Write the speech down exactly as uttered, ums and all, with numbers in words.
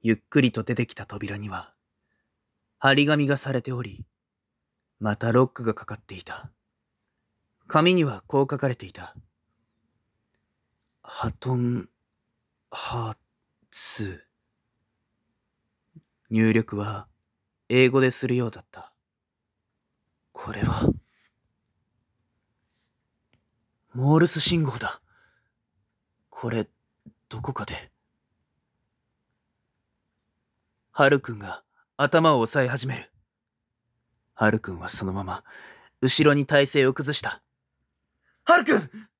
ゆっくりと出てきた扉には、張り紙がされており、またロックがかかっていた。紙にはこう書かれていた。ハトン、ハーツ。入力は英語でするようだった。これは、モールス信号だ。これ、どこかで。ハルくんが頭を押さえ始める。ハルくんはそのまま、後ろに体勢を崩した。ハルくん